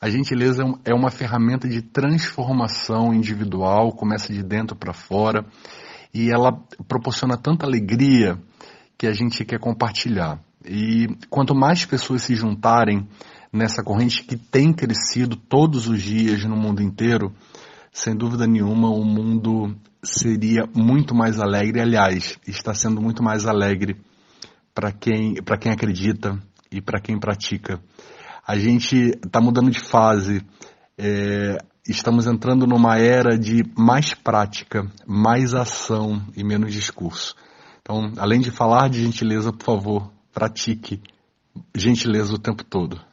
A gentileza é uma ferramenta de transformação individual, começa de dentro para fora, e ela proporciona tanta alegria que a gente quer compartilhar. E quanto mais pessoas se juntarem nessa corrente que tem crescido todos os dias no mundo inteiro, sem dúvida nenhuma o mundo seria muito mais alegre. Aliás, está sendo muito mais alegre para quem acredita e para quem pratica. A gente está mudando de fase, estamos entrando numa era de mais prática, mais ação e menos discurso. Então, além de falar de gentileza, por favor, pratique gentileza o tempo todo.